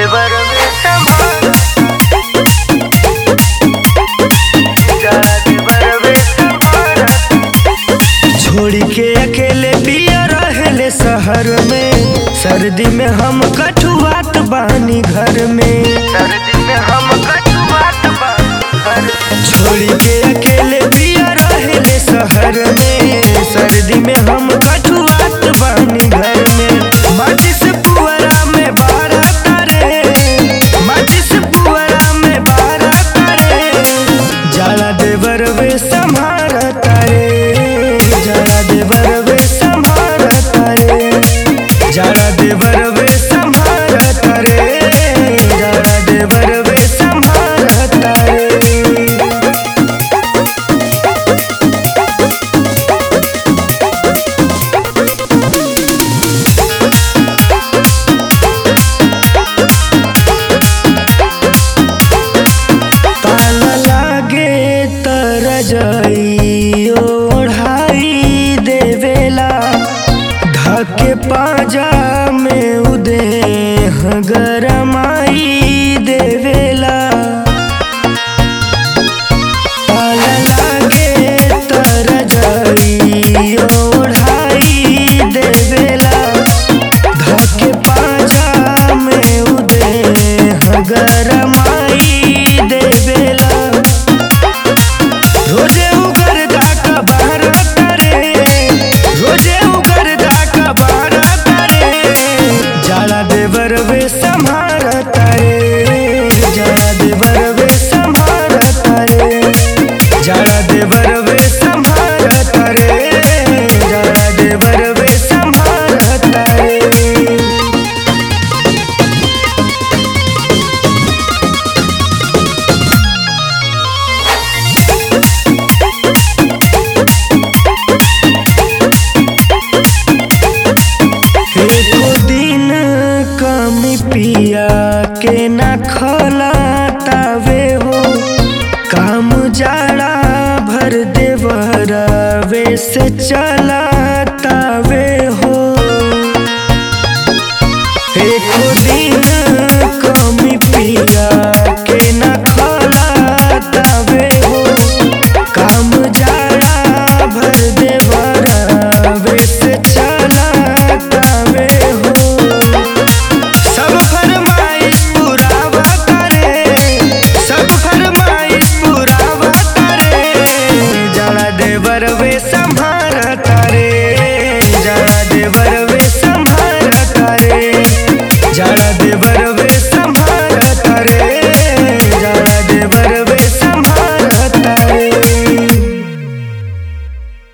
देवर में संभार, जाड़ा देवर में संभार। छोड़ी के अकेले पिया रहेले शहर में, सर्दी में हम कठुआत बानी घर में, सर्दी में हम कठुआत बानी घर में। छोड़ी के अकेले पिया रहेले शहर में, सर्दी में हम कठुआत बानी घर में। माचिस पुअरा में बारा तारे, माचिस पुअरा में बारा तारे, जाड़ा देवर वे संभार तारे, जाड़ा देवर वे संभार तारे, जाड़ा देवर वे संभार तारे, जाड़ा देवर वे संभार तारे। ताला लागे तरजई ओढ़ाई देवेला, ढके पाजा में उदेह गरमाई देवेला। ताला लागे तरजई ओढ़ाई देवेला, ढके पाजा में उदेह गरमाई देवेला। रोजे उगर दाका बारा तारे, रोजे उगर दाका बारा तारे, जाड़ा देवर वे संभार तारे, जाड़ा देवर वे संभार तारे, जाड़ा देवर वे संभार तारे, जाड़ा देवर वे संभार तारे। एको दिन कमी पिया के ना खलातावे हो, काम जाड़ा भर देवरवे से चलातावे हो। एको दिन कमी पिया के ना खलातावे हो, काम जाड़ा भर देवरवे से चलातावे हो। सब फरमाइश पुरावा करे, सब फरमाइश पुरावा करे, जाड़ा देवर वे संभार तारे, जाड़ा देवर